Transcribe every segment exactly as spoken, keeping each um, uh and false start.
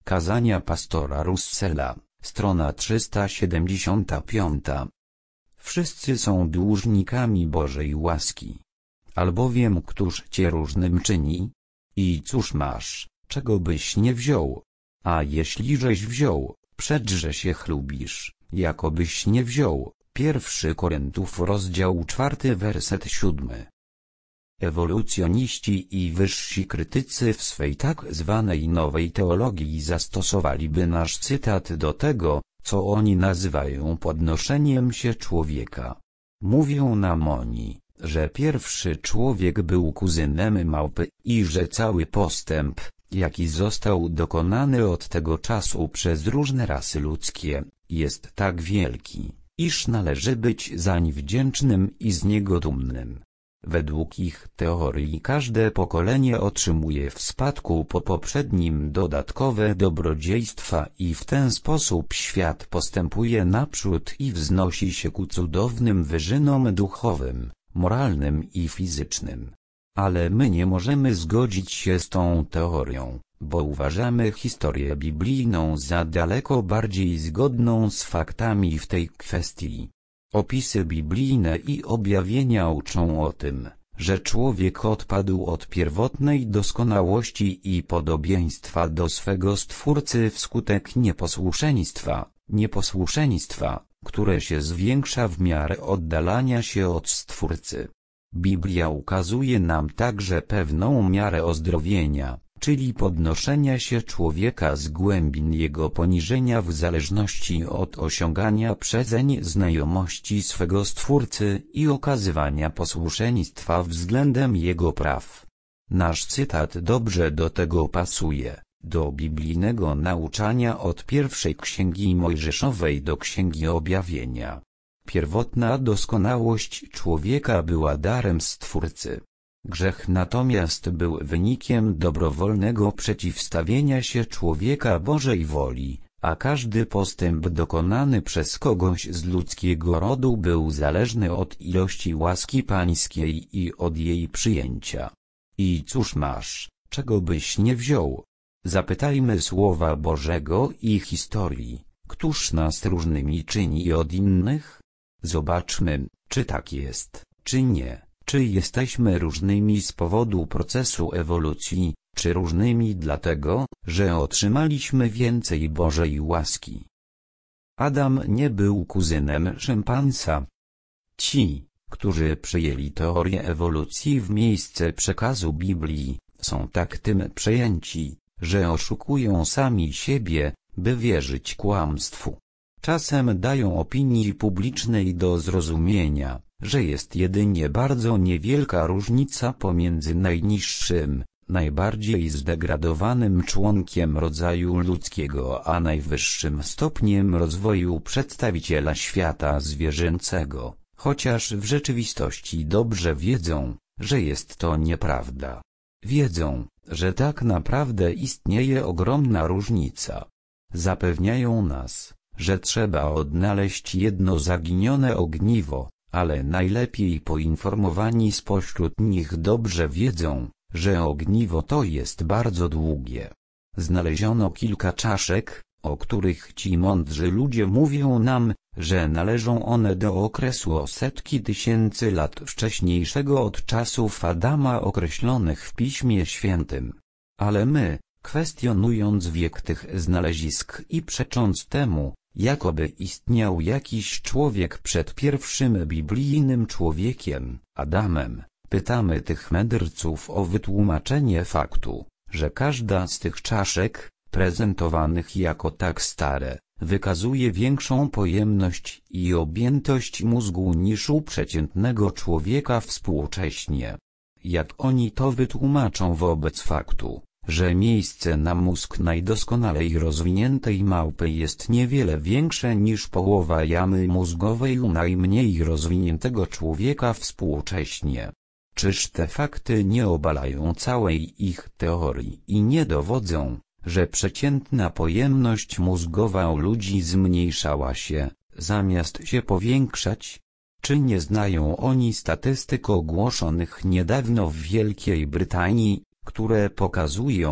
Kazania pastora Russella, strona trzysta siedemdziesiąta piąta. Wszyscy są dłużnikami Bożej łaski. Albowiem któż cię różnym czyni? I cóż masz, czego byś nie wziął? A jeśliżeś wziął, przedże się chlubisz, jakobyś nie wziął. Pierwszy Koryntiów rozdział czwarty werset siódmy. Ewolucjoniści i wyżsi krytycy w swej tak zwanej nowej teologii zastosowaliby nasz cytat do tego, co oni nazywają podnoszeniem się człowieka. Mówią nam oni, że pierwszy człowiek był kuzynem małpy i że cały postęp, jaki został dokonany od tego czasu przez różne rasy ludzkie, jest tak wielki, iż należy być zań wdzięcznym i z niego dumnym. Według ich teorii każde pokolenie otrzymuje w spadku po poprzednim dodatkowe dobrodziejstwa i w ten sposób świat postępuje naprzód i wznosi się ku cudownym wyżynom duchowym, moralnym i fizycznym. Ale my nie możemy zgodzić się z tą teorią, bo uważamy historię biblijną za daleko bardziej zgodną z faktami w tej kwestii. Opisy biblijne i objawienia uczą o tym, że człowiek odpadł od pierwotnej doskonałości i podobieństwa do swego Stwórcy wskutek nieposłuszeństwa, nieposłuszeństwa, które się zwiększa w miarę oddalania się od Stwórcy. Biblia ukazuje nam także pewną miarę ozdrowienia, czyli podnoszenia się człowieka z głębin jego poniżenia w zależności od osiągania przezeń znajomości swego Stwórcy i okazywania posłuszeństwa względem jego praw. Nasz cytat dobrze do tego pasuje, do biblijnego nauczania od pierwszej księgi Mojżeszowej do księgi Objawienia. Pierwotna doskonałość człowieka była darem Stwórcy. Grzech natomiast był wynikiem dobrowolnego przeciwstawienia się człowieka Bożej woli, a każdy postęp dokonany przez kogoś z ludzkiego rodu był zależny od ilości łaski pańskiej i od jej przyjęcia. I cóż masz, czego byś nie wziął? Zapytajmy Słowa Bożego i historii, któż nas różnymi czyni od innych? Zobaczmy, czy tak jest, czy nie. Czy jesteśmy różnymi z powodu procesu ewolucji, czy różnymi dlatego, że otrzymaliśmy więcej Bożej łaski? Adam nie był kuzynem szympansa. Ci, którzy przyjęli teorię ewolucji w miejsce przekazu Biblii, są tak tym przejęci, że oszukują sami siebie, by wierzyć kłamstwu. Czasem dają opinii publicznej do zrozumienia, że jest jedynie bardzo niewielka różnica pomiędzy najniższym, najbardziej zdegradowanym członkiem rodzaju ludzkiego a najwyższym stopniem rozwoju przedstawiciela świata zwierzęcego, chociaż w rzeczywistości dobrze wiedzą, że jest to nieprawda. Wiedzą, że tak naprawdę istnieje ogromna różnica. Zapewniają nas, że trzeba odnaleźć jedno zaginione ogniwo, ale najlepiej poinformowani spośród nich dobrze wiedzą, że ogniwo to jest bardzo długie. Znaleziono kilka czaszek, o których ci mądrzy ludzie mówią nam, że należą one do okresu o setki tysięcy lat wcześniejszego od czasów Adama określonych w Piśmie Świętym. Ale my, kwestionując wiek tych znalezisk i przecząc temu, jakoby istniał jakiś człowiek przed pierwszym biblijnym człowiekiem, Adamem, pytamy tych mędrców o wytłumaczenie faktu, że każda z tych czaszek, prezentowanych jako tak stare, wykazuje większą pojemność i objętość mózgu niż u przeciętnego człowieka współcześnie. Jak oni to wytłumaczą wobec faktu, że miejsce na mózg najdoskonalej rozwiniętej małpy jest niewiele większe niż połowa jamy mózgowej u najmniej rozwiniętego człowieka współcześnie? Czyż te fakty nie obalają całej ich teorii i nie dowodzą, że przeciętna pojemność mózgowa u ludzi zmniejszała się, zamiast się powiększać? Czy nie znają oni statystyk ogłoszonych niedawno w Wielkiej Brytanii, które pokazują,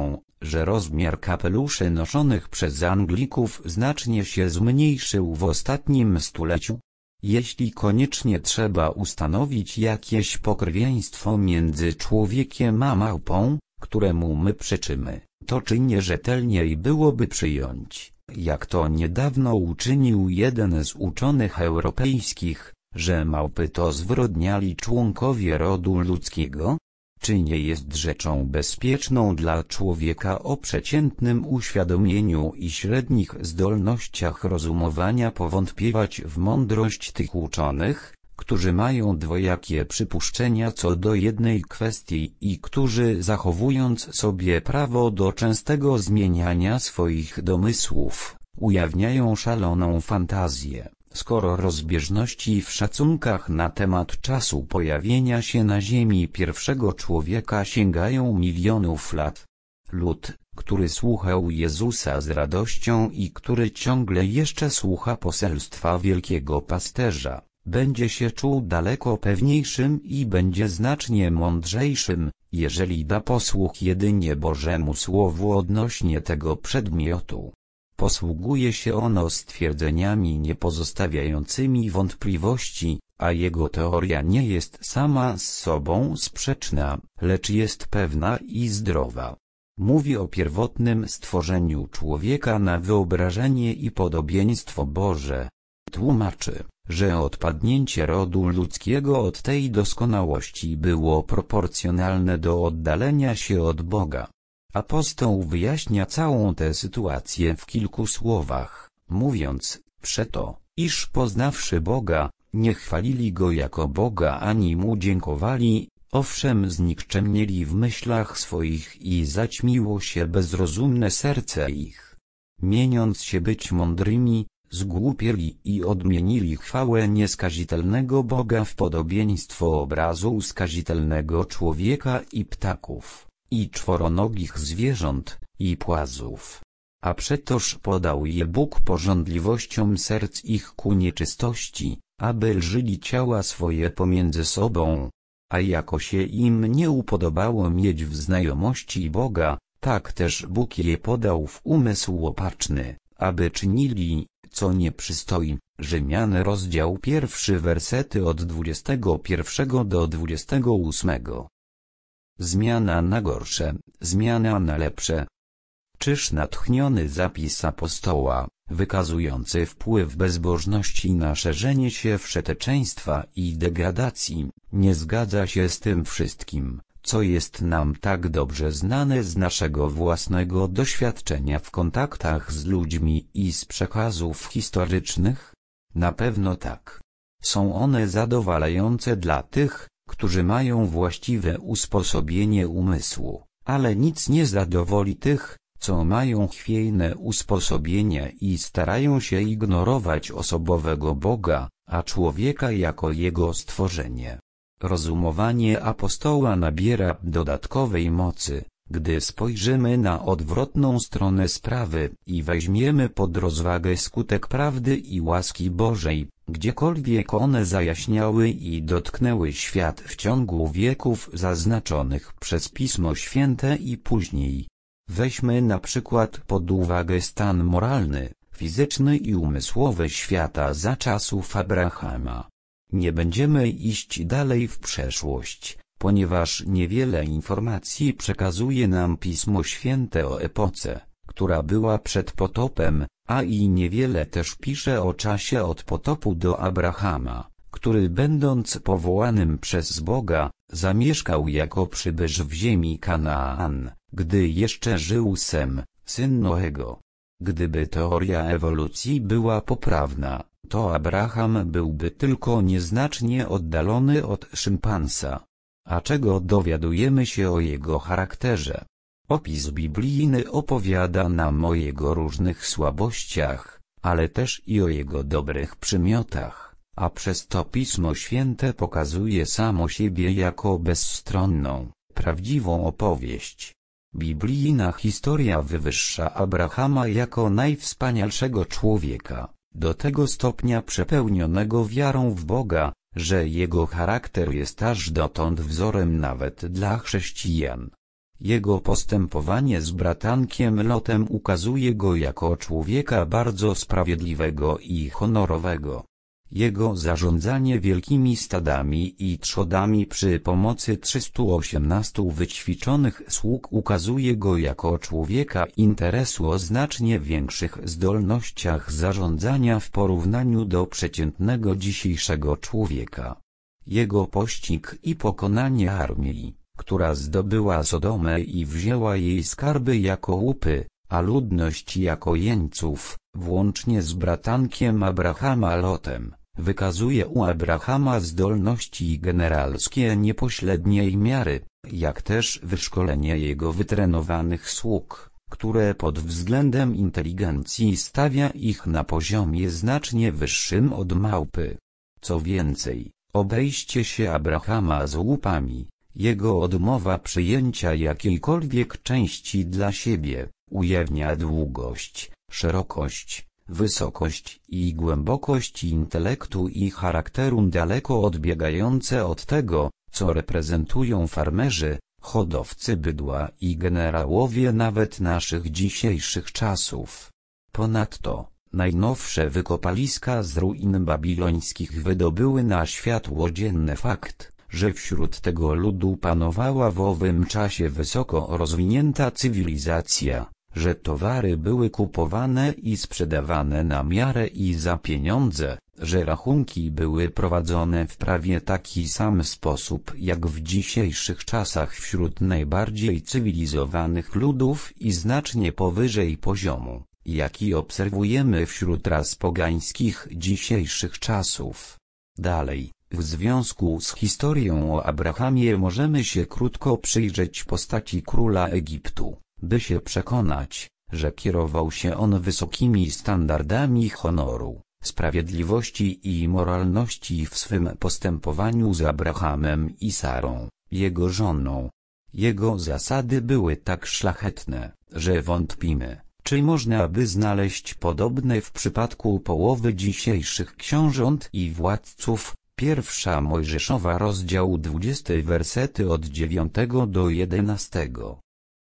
że rozmiar kapeluszy noszonych przez Anglików znacznie się zmniejszył w ostatnim stuleciu? Jeśli koniecznie trzeba ustanowić jakieś pokrewieństwo między człowiekiem a małpą, któremu my przeczymy, to czy nie rzetelniej byłoby przyjąć, jak to niedawno uczynił jeden z uczonych europejskich, że małpy to zwyrodniali członkowie rodu ludzkiego? Czy nie jest rzeczą bezpieczną dla człowieka o przeciętnym uświadomieniu i średnich zdolnościach rozumowania powątpiewać w mądrość tych uczonych, którzy mają dwojakie przypuszczenia co do jednej kwestii i którzy, zachowując sobie prawo do częstego zmieniania swoich domysłów, ujawniają szaloną fantazję, skoro rozbieżności w szacunkach na temat czasu pojawienia się na Ziemi pierwszego człowieka sięgają milionów lat? Lud, który słuchał Jezusa z radością i który ciągle jeszcze słucha poselstwa wielkiego pasterza, będzie się czuł daleko pewniejszym i będzie znacznie mądrzejszym, jeżeli da posłuch jedynie Bożemu Słowu odnośnie tego przedmiotu. Posługuje się ono stwierdzeniami nie pozostawiającymi wątpliwości, a jego teoria nie jest sama z sobą sprzeczna, lecz jest pewna i zdrowa. Mówi o pierwotnym stworzeniu człowieka na wyobrażenie i podobieństwo Boże. Tłumaczy, że odpadnięcie rodu ludzkiego od tej doskonałości było proporcjonalne do oddalenia się od Boga. Apostoł wyjaśnia całą tę sytuację w kilku słowach, mówiąc, przeto, iż poznawszy Boga, nie chwalili Go jako Boga ani Mu dziękowali, owszem znikczemnieli w myślach swoich i zaćmiło się bezrozumne serce ich. Mieniąc się być mądrymi, zgłupieli i odmienili chwałę nieskazitelnego Boga w podobieństwo obrazu skazitelnego człowieka i ptaków, i czworonogich zwierząt, i płazów. A przetoż podał je Bóg pożądliwościom serc ich ku nieczystości, aby lżyli ciała swoje pomiędzy sobą. A jako się im nie upodobało mieć w znajomości Boga, tak też Bóg je podał w umysł opaczny, aby czynili, co nie przystoi. Rzymian rozdział pierwszy wersety od dwudziestego pierwszego do dwudziestego ósmego. Zmiana na gorsze, zmiana na lepsze. Czyż natchniony zapis apostoła, wykazujący wpływ bezbożności na szerzenie się wszeteczeństwa i degradacji, nie zgadza się z tym wszystkim, co jest nam tak dobrze znane z naszego własnego doświadczenia w kontaktach z ludźmi i z przekazów historycznych? Na pewno tak. Są one zadowalające dla tych, którzy mają właściwe usposobienie umysłu, ale nic nie zadowoli tych, co mają chwiejne usposobienie i starają się ignorować osobowego Boga, a człowieka jako jego stworzenie. Rozumowanie apostoła nabiera dodatkowej mocy, gdy spojrzymy na odwrotną stronę sprawy i weźmiemy pod rozwagę skutek prawdy i łaski Bożej, gdziekolwiek one zajaśniały i dotknęły świat w ciągu wieków zaznaczonych przez Pismo Święte i później. Weźmy na przykład pod uwagę stan moralny, fizyczny i umysłowy świata za czasów Abrahama. Nie będziemy iść dalej w przeszłość, ponieważ niewiele informacji przekazuje nam Pismo Święte o epoce, która była przed potopem, a i niewiele też pisze o czasie od potopu do Abrahama, który będąc powołanym przez Boga, zamieszkał jako przybysz w ziemi Kanaan, gdy jeszcze żył Sem, syn Noego. Gdyby teoria ewolucji była poprawna, to Abraham byłby tylko nieznacznie oddalony od szympansa. A czego dowiadujemy się o jego charakterze? Opis biblijny opowiada nam o jego różnych słabościach, ale też i o jego dobrych przymiotach, a przez to Pismo Święte pokazuje samo siebie jako bezstronną, prawdziwą opowieść. Biblijna historia wywyższa Abrahama jako najwspanialszego człowieka, do tego stopnia przepełnionego wiarą w Boga, że jego charakter jest aż dotąd wzorem nawet dla chrześcijan. Jego postępowanie z bratankiem Lotem ukazuje go jako człowieka bardzo sprawiedliwego i honorowego. Jego zarządzanie wielkimi stadami i trzodami przy pomocy trzystu osiemnastu wyćwiczonych sług ukazuje go jako człowieka interesu o znacznie większych zdolnościach zarządzania w porównaniu do przeciętnego dzisiejszego człowieka. Jego pościg i pokonanie armii, która zdobyła Sodomę i wzięła jej skarby jako łupy, a ludność jako jeńców, włącznie z bratankiem Abrahama Lotem, wykazuje u Abrahama zdolności generalskie niepośredniej miary, jak też wyszkolenie jego wytrenowanych sług, które pod względem inteligencji stawia ich na poziomie znacznie wyższym od małpy. Co więcej, obejście się Abrahama z łupami, jego odmowa przyjęcia jakiejkolwiek części dla siebie, ujawnia długość, szerokość, wysokość i głębokość intelektu i charakteru daleko odbiegające od tego, co reprezentują farmerzy, hodowcy bydła i generałowie nawet naszych dzisiejszych czasów. Ponadto, najnowsze wykopaliska z ruin babilońskich wydobyły na światło dzienne fakt, że wśród tego ludu panowała w owym czasie wysoko rozwinięta cywilizacja, że towary były kupowane i sprzedawane na miarę i za pieniądze, że rachunki były prowadzone w prawie taki sam sposób jak w dzisiejszych czasach wśród najbardziej cywilizowanych ludów i znacznie powyżej poziomu, jaki obserwujemy wśród ras pogańskich dzisiejszych czasów. Dalej, w związku z historią o Abrahamie możemy się krótko przyjrzeć postaci króla Egiptu, by się przekonać, że kierował się on wysokimi standardami honoru, sprawiedliwości i moralności w swym postępowaniu z Abrahamem i Sarą, jego żoną. Jego zasady były tak szlachetne, że wątpimy, czy można by znaleźć podobne w przypadku połowy dzisiejszych książąt i władców. Pierwsza Mojżeszowa rozdział dwudziesty wersety od dziewiątego do jedenastego.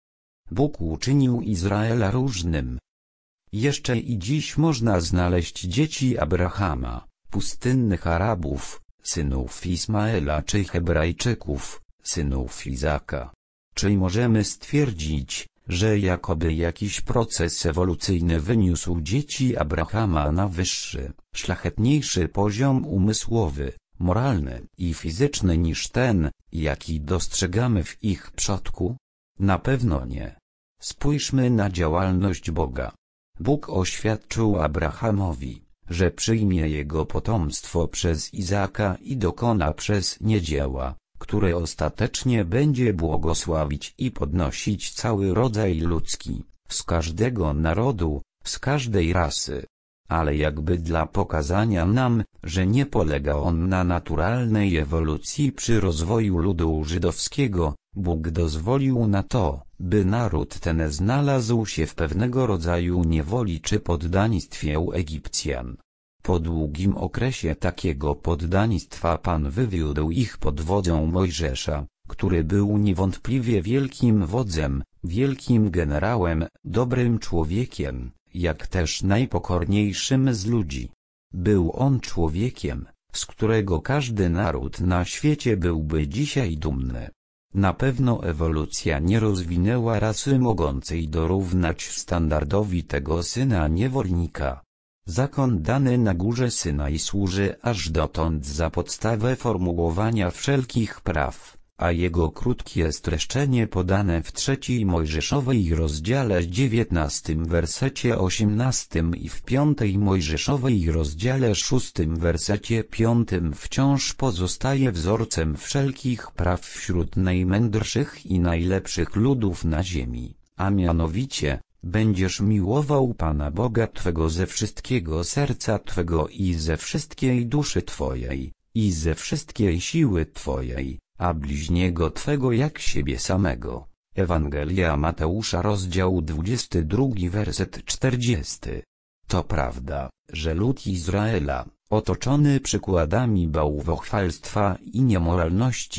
Bóg uczynił Izraela różnym. Jeszcze i dziś można znaleźć dzieci Abrahama, pustynnych Arabów, synów Ismaela czy Hebrajczyków, synów Izaka. Czy możemy stwierdzić, że jakoby jakiś proces ewolucyjny wyniósł dzieci Abrahama na wyższy, szlachetniejszy poziom umysłowy, moralny i fizyczny niż ten, jaki dostrzegamy w ich przodku? Na pewno nie. Spójrzmy na działalność Boga. Bóg oświadczył Abrahamowi, że przyjmie jego potomstwo przez Izaka i dokona przez nie dzieła, które ostatecznie będzie błogosławić i podnosić cały rodzaj ludzki, z każdego narodu, z każdej rasy. Ale jakby dla pokazania nam, że nie polega on na naturalnej ewolucji przy rozwoju ludu żydowskiego, Bóg dozwolił na to, by naród ten znalazł się w pewnego rodzaju niewoli czy poddaństwie u Egipcjan. Po długim okresie takiego poddaństwa Pan wywiódł ich pod wodzą Mojżesza, który był niewątpliwie wielkim wodzem, wielkim generałem, dobrym człowiekiem, jak też najpokorniejszym z ludzi. Był on człowiekiem, z którego każdy naród na świecie byłby dzisiaj dumny. Na pewno ewolucja nie rozwinęła rasy mogącej dorównać standardowi tego syna niewolnika. Zakon dany na górze Synaj służy aż dotąd za podstawę formułowania wszelkich praw, a jego krótkie streszczenie podane w trzeciej Mojżeszowej rozdziale dziewiętnastym wersecie osiemnastym i w piątej Mojżeszowej rozdziale szóstym wersecie piątym wciąż pozostaje wzorcem wszelkich praw wśród najmędrszych i najlepszych ludów na ziemi, a mianowicie: będziesz miłował Pana Boga Twego ze wszystkiego serca Twego i ze wszystkiej duszy Twojej, i ze wszystkiej siły Twojej, a bliźniego Twego jak siebie samego. Ewangelia Mateusza rozdział dwudziesty drugi werset czterdziesty. To prawda, że lud Izraela, otoczony przykładami bałwochwalstwa i niemoralności,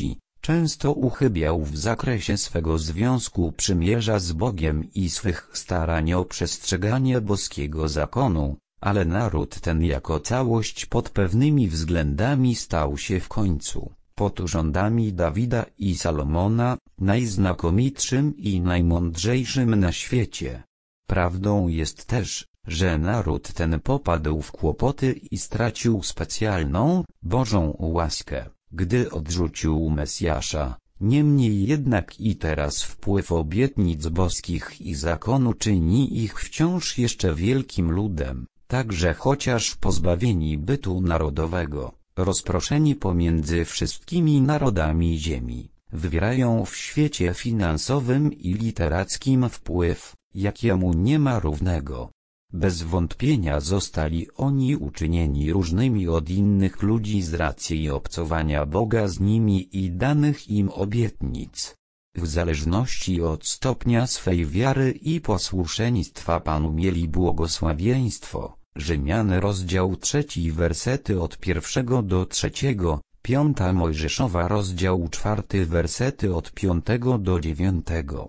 Często uchybiał w zakresie swego związku przymierza z Bogiem i swych starań o przestrzeganie boskiego zakonu, ale naród ten jako całość pod pewnymi względami stał się w końcu, pod rządami Dawida i Salomona, najznakomitszym i najmądrzejszym na świecie. Prawdą jest też, że naród ten popadł w kłopoty i stracił specjalną, Bożą łaskę, gdy odrzucił Mesjasza. Niemniej jednak i teraz wpływ obietnic boskich i zakonu czyni ich wciąż jeszcze wielkim ludem, także chociaż pozbawieni bytu narodowego, rozproszeni pomiędzy wszystkimi narodami ziemi, wywierają w świecie finansowym i literackim wpływ, jakiemu nie ma równego. Bez wątpienia zostali oni uczynieni różnymi od innych ludzi z racji obcowania Boga z nimi i danych im obietnic. W zależności od stopnia swej wiary i posłuszeństwa Panu mieli błogosławieństwo. Rzymian rozdział trzeci wersety od pierwszego do trzeciego, piąta Mojżeszowa rozdział czwarty wersety od piątego do dziewiątego.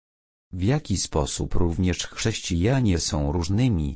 W jaki sposób również chrześcijanie są różnymi.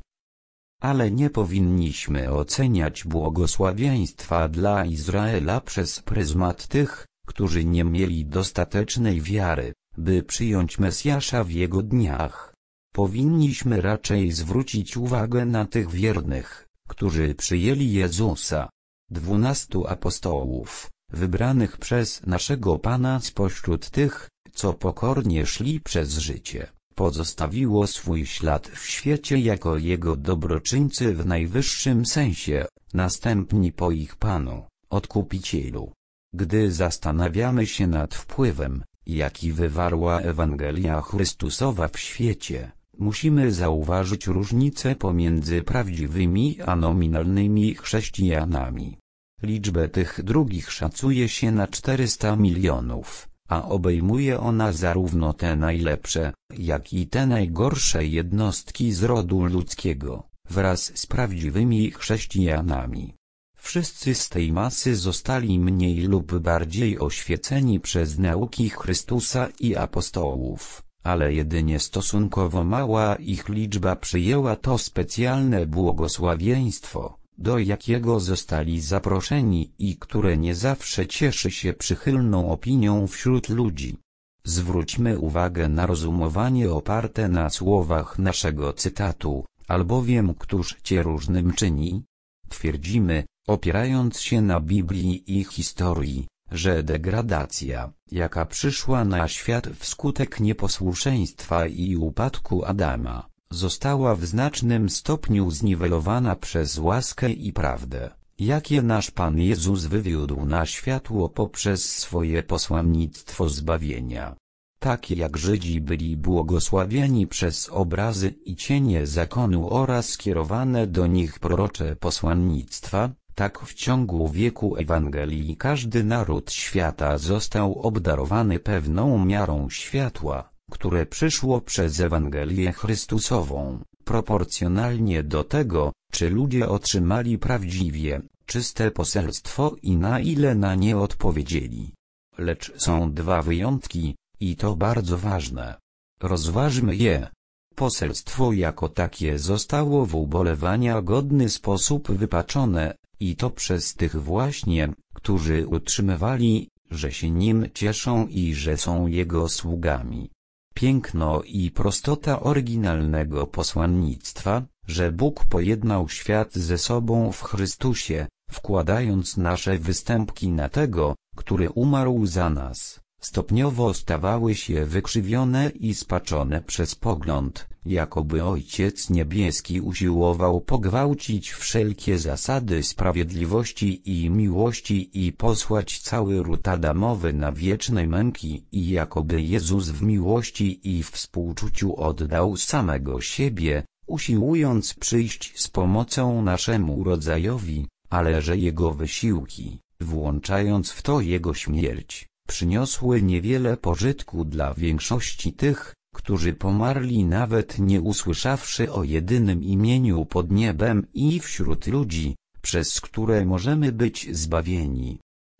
Ale nie powinniśmy oceniać błogosławieństwa dla Izraela przez pryzmat tych, którzy nie mieli dostatecznej wiary, by przyjąć Mesjasza w jego dniach. Powinniśmy raczej zwrócić uwagę na tych wiernych, którzy przyjęli Jezusa. Dwunastu apostołów, wybranych przez naszego Pana spośród tych, co pokornie szli przez życie, pozostawiło swój ślad w świecie jako Jego dobroczyńcy w najwyższym sensie, następni po ich Panu, Odkupicielu. Gdy zastanawiamy się nad wpływem, jaki wywarła Ewangelia Chrystusowa w świecie, musimy zauważyć różnicę pomiędzy prawdziwymi a nominalnymi chrześcijanami. Liczbę tych drugich szacuje się na czterysta milionów, a obejmuje ona zarówno te najlepsze, jak i te najgorsze jednostki z rodu ludzkiego, wraz z prawdziwymi chrześcijanami. Wszyscy z tej masy zostali mniej lub bardziej oświeceni przez nauki Chrystusa i apostołów, ale jedynie stosunkowo mała ich liczba przyjęła to specjalne błogosławieństwo, do jakiego zostali zaproszeni i które nie zawsze cieszy się przychylną opinią wśród ludzi. Zwróćmy uwagę na rozumowanie oparte na słowach naszego cytatu, albowiem któż cię różnym czyni? Twierdzimy, opierając się na Biblii i historii, że degradacja, jaka przyszła na świat wskutek nieposłuszeństwa i upadku Adama, została w znacznym stopniu zniwelowana przez łaskę i prawdę, jakie nasz Pan Jezus wywiódł na światło poprzez swoje posłannictwo zbawienia. Tak jak Żydzi byli błogosławieni przez obrazy i cienie zakonu oraz skierowane do nich prorocze posłannictwa, tak w ciągu wieku Ewangelii każdy naród świata został obdarowany pewną miarą światła, które przyszło przez Ewangelię Chrystusową, proporcjonalnie do tego, czy ludzie otrzymali prawdziwie, czyste poselstwo i na ile na nie odpowiedzieli. Lecz są dwa wyjątki, i to bardzo ważne. Rozważmy je. Poselstwo jako takie zostało w ubolewania godny sposób wypaczone, i to przez tych właśnie, którzy utrzymywali, że się nim cieszą i że są jego sługami. Piękno i prostota oryginalnego posłannictwa, że Bóg pojednał świat ze sobą w Chrystusie, wkładając nasze występki na tego, który umarł za nas, stopniowo stawały się wykrzywione i spaczone przez pogląd, jakoby Ojciec Niebieski usiłował pogwałcić wszelkie zasady sprawiedliwości i miłości i posłać cały ród Adamowy na wieczne męki i jakoby Jezus w miłości i w współczuciu oddał samego siebie, usiłując przyjść z pomocą naszemu rodzajowi, ale że Jego wysiłki, włączając w to Jego śmierć, przyniosły niewiele pożytku dla większości tych, którzy pomarli nawet nie usłyszawszy o jedynym imieniu pod niebem i wśród ludzi, przez które możemy być zbawieni.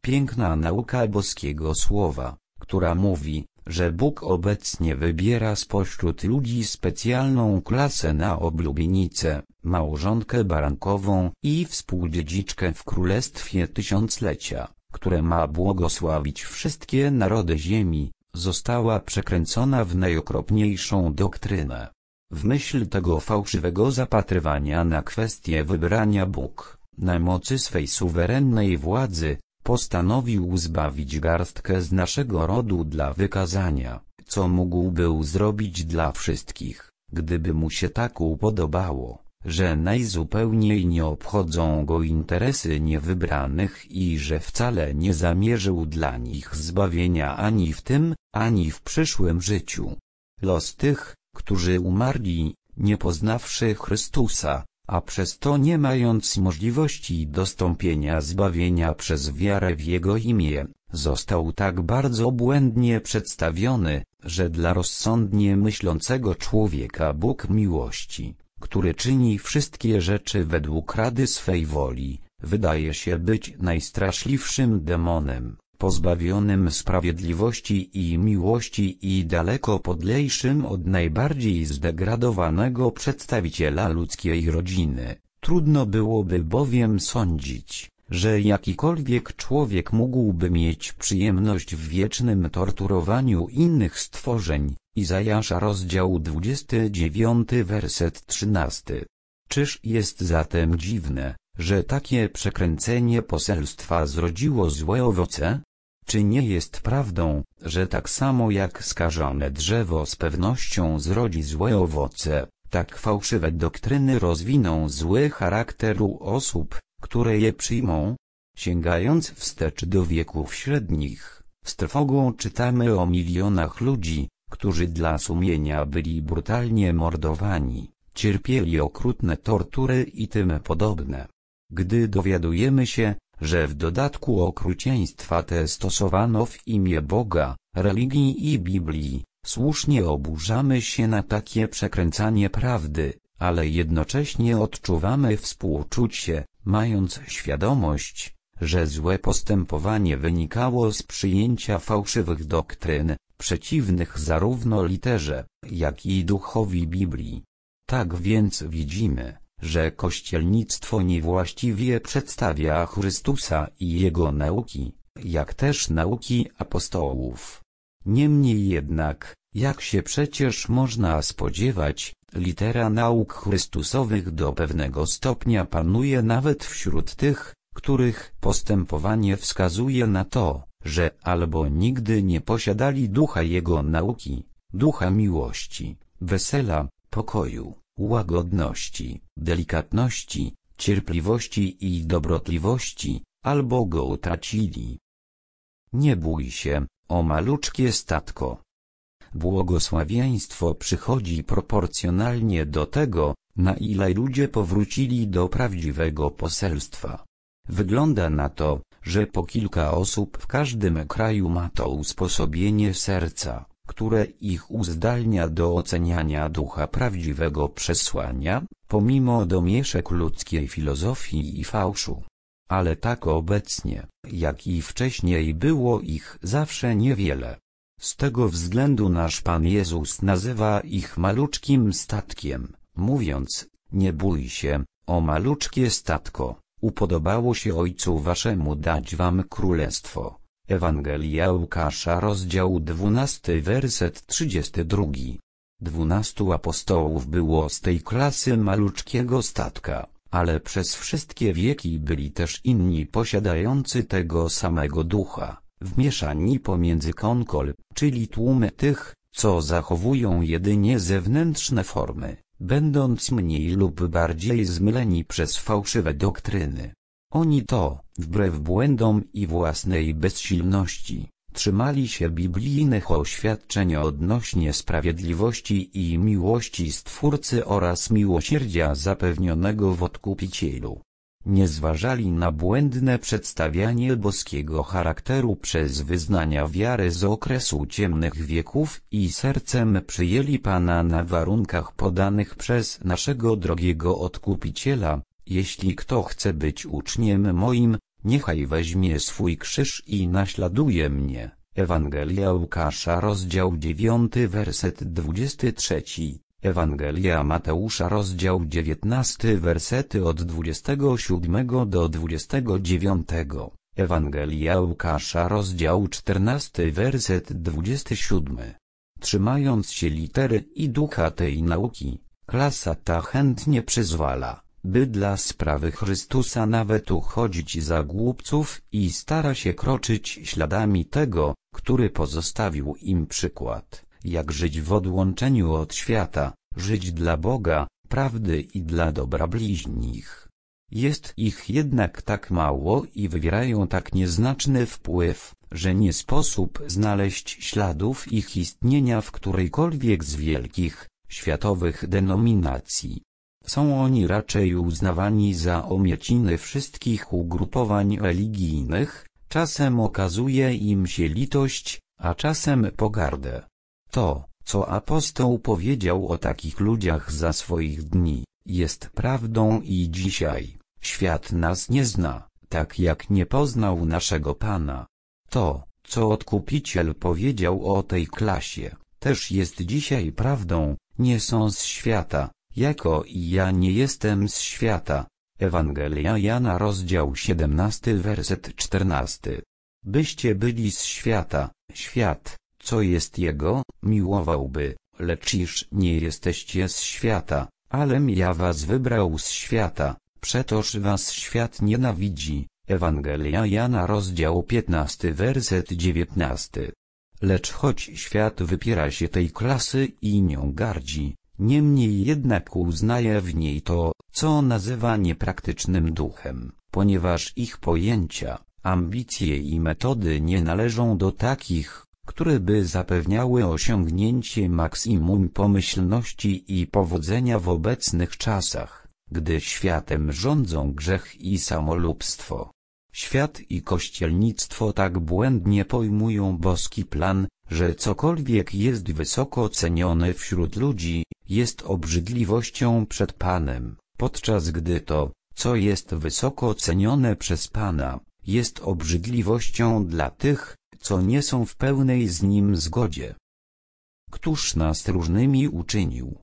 piękna nauka boskiego słowa, która mówi, że Bóg obecnie wybiera spośród ludzi specjalną klasę na oblubienicę, małżonkę barankową i współdziedziczkę w Królestwie Tysiąclecia, które ma błogosławić wszystkie narody ziemi, została przekręcona w najokropniejszą doktrynę. W myśl tego fałszywego zapatrywania na kwestię wybrania Bóg, na mocy swej suwerennej władzy, postanowił zbawić garstkę z naszego rodu dla wykazania, co mógłby zrobić dla wszystkich, gdyby mu się tak upodobało, że najzupełniej nie obchodzą go interesy niewybranych i że wcale nie zamierzył dla nich zbawienia ani w tym, ani w przyszłym życiu. Los tych, którzy umarli, nie poznawszy Chrystusa, a przez to nie mając możliwości dostąpienia zbawienia przez wiarę w Jego imię, został tak bardzo błędnie przedstawiony, że dla rozsądnie myślącego człowieka Bóg miłości, który czyni wszystkie rzeczy według rady swej woli, wydaje się być najstraszliwszym demonem, pozbawionym sprawiedliwości i miłości i daleko podlejszym od najbardziej zdegradowanego przedstawiciela ludzkiej rodziny. Trudno byłoby bowiem sądzić, że jakikolwiek człowiek mógłby mieć przyjemność w wiecznym torturowaniu innych stworzeń. Izajasza rozdział dwudziesty dziewiąty werset trzynasty. Czyż jest zatem dziwne, że takie przekręcenie poselstwa zrodziło złe owoce? Czy nie jest prawdą, że tak samo jak skażone drzewo z pewnością zrodzi złe owoce, tak fałszywe doktryny rozwiną zły charakter u osób, które je przyjmą? Sięgając wstecz do wieków średnich, z trwogą czytamy o milionach ludzi, którzy dla sumienia byli brutalnie mordowani, cierpieli okrutne tortury i tym podobne. Gdy dowiadujemy się, że w dodatku okrucieństwa te stosowano w imię Boga, religii i Biblii, słusznie oburzamy się na takie przekręcanie prawdy, ale jednocześnie odczuwamy współczucie, mając świadomość, że złe postępowanie wynikało z przyjęcia fałszywych doktryn, przeciwnych zarówno literze, jak i duchowi Biblii. Tak więc widzimy, że kościelnictwo niewłaściwie przedstawia Chrystusa i Jego nauki, jak też nauki apostołów. Niemniej jednak, jak się przecież można spodziewać, litera nauk Chrystusowych do pewnego stopnia panuje nawet wśród tych, których postępowanie wskazuje na to, że albo nigdy nie posiadali ducha Jego nauki, ducha miłości, wesela, pokoju, łagodności, delikatności, cierpliwości i dobrotliwości, albo go utracili. Nie bój się, o maluczkie statko. Błogosławieństwo przychodzi proporcjonalnie do tego, na ile ludzie powrócili do prawdziwego poselstwa. Wygląda na to, że po kilka osób w każdym kraju ma to usposobienie serca, które ich uzdalnia do oceniania ducha prawdziwego przesłania, pomimo domieszek ludzkiej filozofii i fałszu. Ale tak obecnie, jak i wcześniej było ich zawsze niewiele. Z tego względu nasz Pan Jezus nazywa ich maluczkim statkiem, mówiąc, nie bój się, o maluczkie statko, upodobało się Ojcu Waszemu dać Wam królestwo. Ewangelia Łukasza rozdział dwunasty werset trzydziesty drugi. Dwunastu apostołów było z tej klasy maluczkiego statka, ale przez wszystkie wieki byli też inni posiadający tego samego ducha, wmieszani pomiędzy konkol, czyli tłumy tych, co zachowują jedynie zewnętrzne formy, będąc mniej lub bardziej zmyleni przez fałszywe doktryny. Oni to, wbrew błędom i własnej bezsilności, trzymali się biblijnych oświadczeń odnośnie sprawiedliwości i miłości Stwórcy oraz miłosierdzia zapewnionego w Odkupicielu. Nie zważali na błędne przedstawianie boskiego charakteru przez wyznania wiary z okresu ciemnych wieków i sercem przyjęli Pana na warunkach podanych przez naszego drogiego Odkupiciela. Jeśli kto chce być uczniem moim, niechaj weźmie swój krzyż i naśladuje mnie. Ewangelia Łukasza rozdział dziewiąty werset dwudziesty trzeci. Ewangelia Mateusza rozdział dziewiętnasty wersety od dwudziestego siódmego do dwudziestego dziewiątego. Ewangelia Łukasza rozdział czternasty werset dwudziesty siódmy. Trzymając się litery i ducha tej nauki, klasa ta chętnie przyzwala, by dla sprawy Chrystusa nawet uchodzić za głupców i stara się kroczyć śladami tego, który pozostawił im przykład, jak żyć w odłączeniu od świata, żyć dla Boga, prawdy i dla dobra bliźnich. Jest ich jednak tak mało i wywierają tak nieznaczny wpływ, że nie sposób znaleźć śladów ich istnienia w którejkolwiek z wielkich, światowych denominacji. Są oni raczej uznawani za omieciny wszystkich ugrupowań religijnych, czasem okazuje im się litość, a czasem pogardę. To, co apostoł powiedział o takich ludziach za swoich dni, jest prawdą i dzisiaj. Świat nas nie zna, tak jak nie poznał naszego Pana. To, co Odkupiciel powiedział o tej klasie, też jest dzisiaj prawdą, nie są z świata, jako i ja nie jestem z świata. Ewangelia Jana rozdział siedemnasty werset czternasty. Byście byli z świata, świat, co jest jego, miłowałby, lecz iż nie jesteście z świata, alem ja was wybrał z świata, przetoż was świat nienawidzi. Ewangelia Jana rozdział piętnasty werset dziewiętnasty. Lecz choć świat wypiera się tej klasy i nią gardzi, niemniej jednak uznaje w niej to, co nazywa niepraktycznym duchem, ponieważ ich pojęcia, ambicje i metody nie należą do takich, które by zapewniały osiągnięcie maksimum pomyślności i powodzenia w obecnych czasach, gdy światem rządzą grzech i samolubstwo. Świat i kościelnictwo tak błędnie pojmują boski plan, że cokolwiek jest wysoko cenione wśród ludzi, jest obrzydliwością przed Panem, podczas gdy to, co jest wysoko cenione przez Pana, jest obrzydliwością dla tych, co nie są w pełnej z Nim zgodzie. Któż nas różnymi uczynił?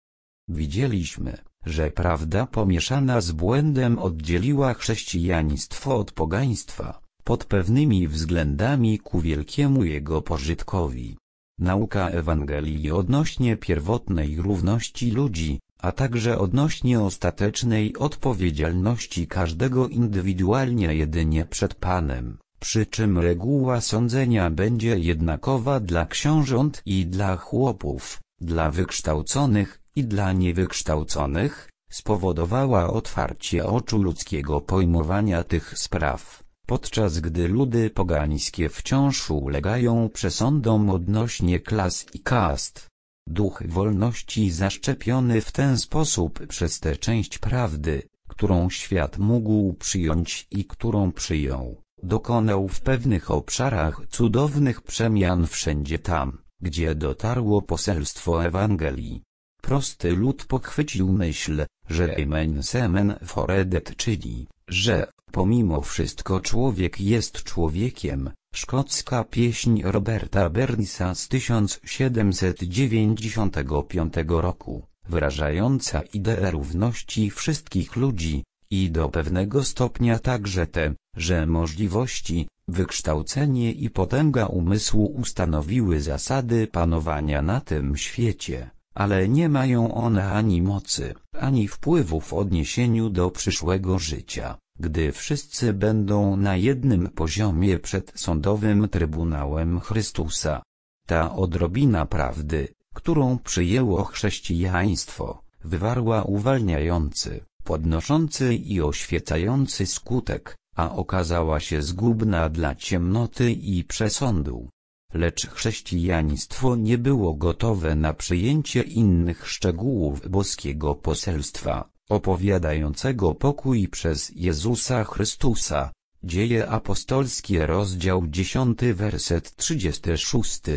Widzieliśmy, że prawda pomieszana z błędem oddzieliła chrześcijaństwo od pogaństwa, pod pewnymi względami ku wielkiemu jego pożytkowi. Nauka Ewangelii odnośnie pierwotnej równości ludzi, a także odnośnie ostatecznej odpowiedzialności każdego indywidualnie jedynie przed Panem, przy czym reguła sądzenia będzie jednakowa dla książąt i dla chłopów, dla wykształconych i dla niewykształconych, spowodowała otwarcie oczu ludzkiego pojmowania tych spraw, podczas gdy ludy pogańskie wciąż ulegają przesądom odnośnie klas i kast. Duch wolności zaszczepiony w ten sposób przez tę część prawdy, którą świat mógł przyjąć i którą przyjął, dokonał w pewnych obszarach cudownych przemian wszędzie tam, gdzie dotarło poselstwo Ewangelii. Prosty lud pochwycił myśl, że Amen Semen Foredet, czyli, że, pomimo wszystko człowiek jest człowiekiem. Szkocka pieśń Roberta Burnisa z tysiąc siedemset dziewięćdziesiątego piątego roku, wyrażająca ideę równości wszystkich ludzi, i do pewnego stopnia także te, że możliwości, wykształcenie i potęga umysłu ustanowiły zasady panowania na tym świecie, ale nie mają one ani mocy, ani wpływu w odniesieniu do przyszłego życia, gdy wszyscy będą na jednym poziomie przed sądowym Trybunałem Chrystusa. Ta odrobina prawdy, którą przyjęło chrześcijaństwo, wywarła uwalniający, podnoszący i oświecający skutek, a okazała się zgubna dla ciemnoty i przesądu. Lecz chrześcijaństwo nie było gotowe na przyjęcie innych szczegółów boskiego poselstwa, opowiadającego pokój przez Jezusa Chrystusa. Dzieje apostolskie rozdział dziesiąty werset trzydziesty szósty.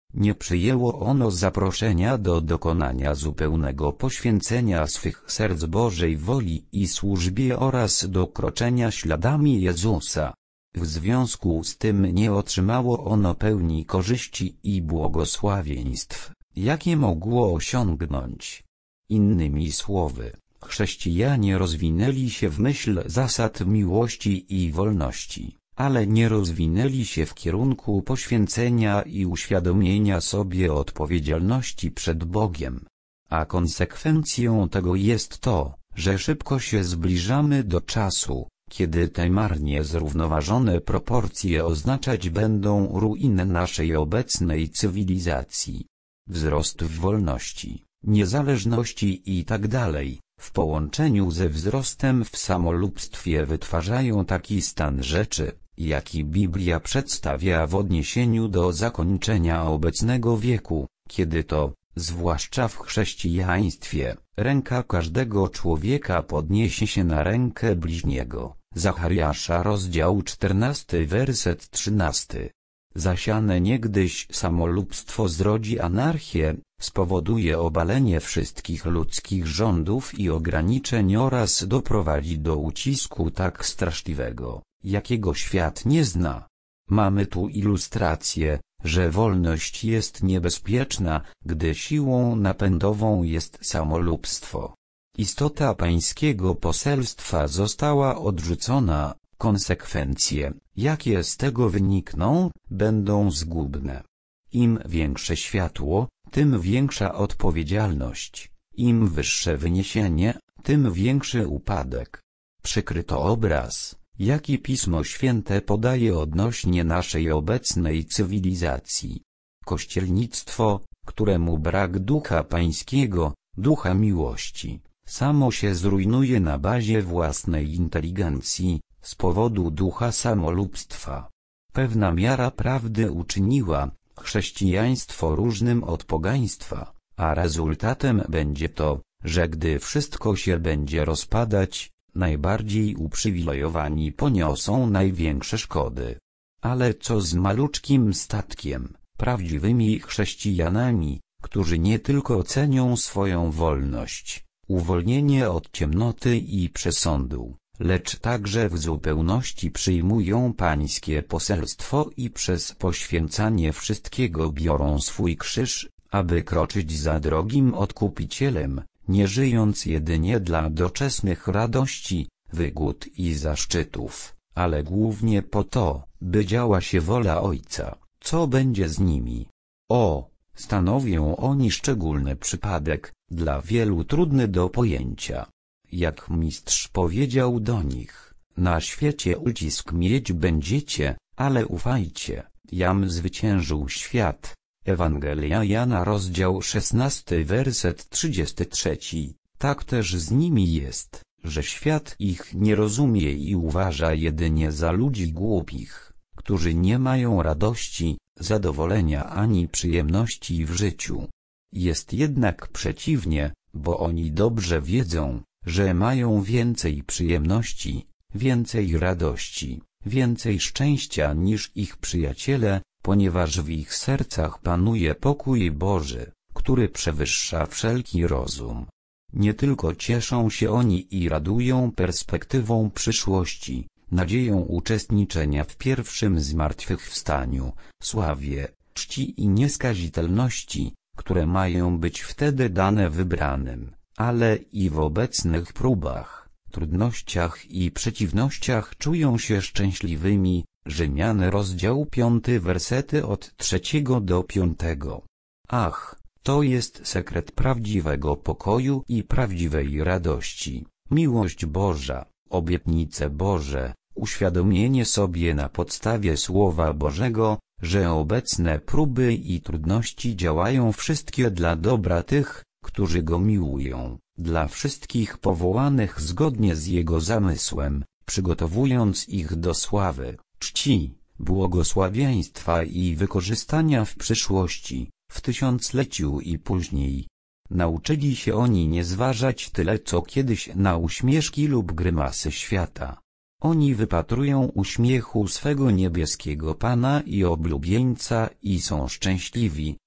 Nie przyjęło ono zaproszenia do dokonania zupełnego poświęcenia swych serc Bożej woli i służbie oraz do kroczenia śladami Jezusa. W związku z tym nie otrzymało ono pełni korzyści i błogosławieństw, jakie mogło osiągnąć. Innymi słowy, chrześcijanie rozwinęli się w myśl zasad miłości i wolności, ale nie rozwinęli się w kierunku poświęcenia i uświadomienia sobie odpowiedzialności przed Bogiem. A konsekwencją tego jest to, że szybko się zbliżamy do czasu, kiedy te marnie zrównoważone proporcje oznaczać będą ruinę naszej obecnej cywilizacji. Wzrost w wolności, niezależności itd. w połączeniu ze wzrostem w samolubstwie wytwarzają taki stan rzeczy, jaki Biblia przedstawia w odniesieniu do zakończenia obecnego wieku, kiedy to, zwłaszcza w chrześcijaństwie, ręka każdego człowieka podniesie się na rękę bliźniego. Zachariasza rozdział czternasty werset trzynasty. Zasiane niegdyś samolubstwo zrodzi anarchię, spowoduje obalenie wszystkich ludzkich rządów i ograniczeń oraz doprowadzi do ucisku tak straszliwego, jakiego świat nie zna. Mamy tu ilustrację, że wolność jest niebezpieczna, gdy siłą napędową jest samolubstwo. Istota pańskiego poselstwa została odrzucona, konsekwencje, jakie z tego wynikną, będą zgubne. Im większe światło, tym większa odpowiedzialność, im wyższe wyniesienie, tym większy upadek. Przykryto obraz, jaki Pismo Święte podaje odnośnie naszej obecnej cywilizacji. Kościelnictwo, któremu brak ducha pańskiego, ducha miłości, samo się zrujnuje na bazie własnej inteligencji, z powodu ducha samolubstwa. Pewna miara prawdy uczyniła chrześcijaństwo różnym od pogaństwa, a rezultatem będzie to, że gdy wszystko się będzie rozpadać, najbardziej uprzywilejowani poniosą największe szkody. Ale co z maluczkim statkiem, prawdziwymi chrześcijanami, którzy nie tylko cenią swoją wolność, uwolnienie od ciemnoty i przesądu, lecz także w zupełności przyjmują pańskie poselstwo i przez poświęcanie wszystkiego biorą swój krzyż, aby kroczyć za drogim Odkupicielem, nie żyjąc jedynie dla doczesnych radości, wygód i zaszczytów, ale głównie po to, by działa się wola Ojca. Co będzie z nimi? O, stanowią oni szczególny przypadek, dla wielu trudny do pojęcia. Jak mistrz powiedział do nich, na świecie ucisk mieć będziecie, ale ufajcie, jam zwyciężył świat. Ewangelia Jana rozdział szesnasty werset trzydziesty trzeci. Tak też z nimi jest, że świat ich nie rozumie i uważa jedynie za ludzi głupich, którzy nie mają radości, zadowolenia ani przyjemności w życiu. Jest jednak przeciwnie, bo oni dobrze wiedzą, że mają więcej przyjemności, więcej radości, więcej szczęścia niż ich przyjaciele, ponieważ w ich sercach panuje pokój Boży, który przewyższa wszelki rozum. Nie tylko cieszą się oni i radują perspektywą przyszłości, nadzieją uczestniczenia w pierwszym zmartwychwstaniu, sławie, czci i nieskazitelności, które mają być wtedy dane wybranym, ale i w obecnych próbach, trudnościach i przeciwnościach czują się szczęśliwymi. Rzymian rozdział piąty wersety od trzeciego do piątego. Ach, to jest sekret prawdziwego pokoju i prawdziwej radości, miłość Boża, obietnice Boże, uświadomienie sobie na podstawie Słowa Bożego, że obecne próby i trudności działają wszystkie dla dobra tych, którzy Go miłują, dla wszystkich powołanych zgodnie z Jego zamysłem, przygotowując ich do sławy, czci, błogosławieństwa i wykorzystania w przyszłości, w tysiącleciu i później. Nauczyli się oni nie zważać tyle co kiedyś na uśmieszki lub grymasy świata. Oni wypatrują uśmiechu swego niebieskiego Pana i oblubieńca i są szczęśliwi,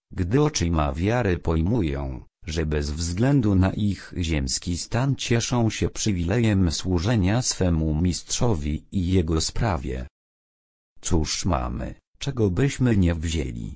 Gdy oczyma wiary pojmują, że bez względu na ich ziemski stan cieszą się przywilejem służenia swemu mistrzowi i jego sprawie. Cóż mamy, czego byśmy nie wzięli?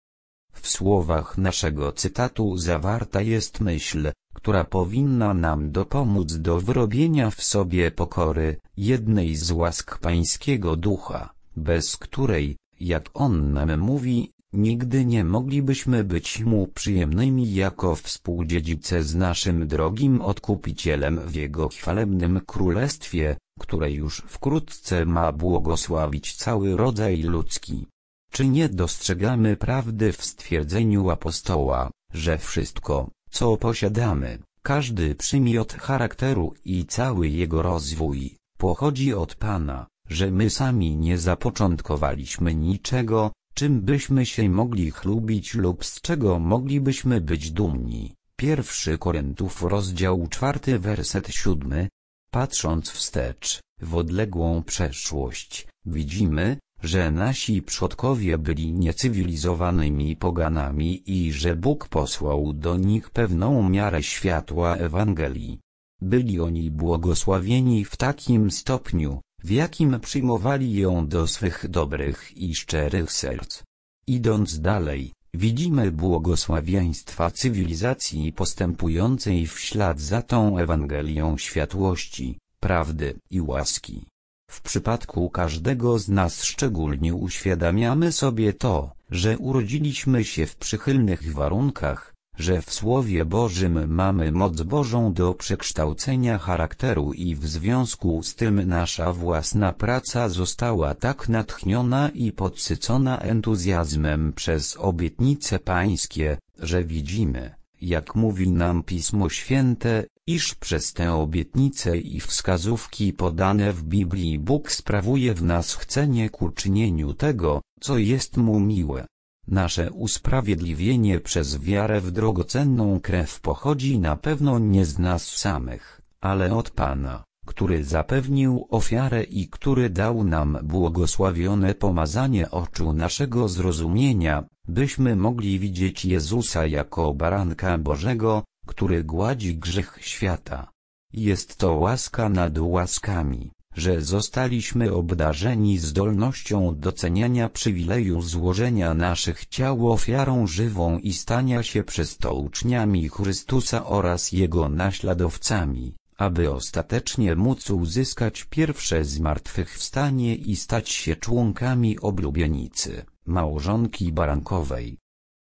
W słowach naszego cytatu zawarta jest myśl, która powinna nam dopomóc do wyrobienia w sobie pokory, jednej z łask Pańskiego Ducha, bez której, jak On nam mówi, nigdy nie moglibyśmy być Mu przyjemnymi jako współdziedzice z naszym drogim Odkupicielem w Jego chwalebnym Królestwie, które już wkrótce ma błogosławić cały rodzaj ludzki. Czy nie dostrzegamy prawdy w stwierdzeniu apostoła, że wszystko, co posiadamy, każdy przymiot charakteru i cały jego rozwój, pochodzi od Pana, że my sami nie zapoczątkowaliśmy niczego, czym byśmy się mogli chlubić lub z czego moglibyśmy być dumni. Pierwszy Koryntiów rozdział czwarty werset siódmy. Patrząc wstecz, w odległą przeszłość, widzimy, że nasi przodkowie byli niecywilizowanymi poganami i że Bóg posłał do nich pewną miarę światła Ewangelii. Byli oni błogosławieni w takim stopniu, w jakim przyjmowali ją do swych dobrych i szczerych serc. Idąc dalej, widzimy błogosławieństwa cywilizacji postępującej w ślad za tą Ewangelią światłości, prawdy i łaski. W przypadku każdego z nas szczególnie uświadamiamy sobie to, że urodziliśmy się w przychylnych warunkach, że w Słowie Bożym mamy moc Bożą do przekształcenia charakteru i w związku z tym nasza własna praca została tak natchniona i podsycona entuzjazmem przez obietnice pańskie, że widzimy, jak mówi nam Pismo Święte, iż przez te obietnice i wskazówki podane w Biblii Bóg sprawuje w nas chcenie ku czynieniu tego, co jest Mu miłe. Nasze usprawiedliwienie przez wiarę w drogocenną krew pochodzi na pewno nie z nas samych, ale od Pana, który zapewnił ofiarę i który dał nam błogosławione pomazanie oczu naszego zrozumienia, byśmy mogli widzieć Jezusa jako baranka Bożego, który gładzi grzech świata. Jest to łaska nad łaskami, że zostaliśmy obdarzeni zdolnością doceniania przywileju złożenia naszych ciał ofiarą żywą i stania się przez to uczniami Chrystusa oraz Jego naśladowcami, aby ostatecznie móc uzyskać pierwsze zmartwychwstanie i stać się członkami oblubienicy, małżonki barankowej.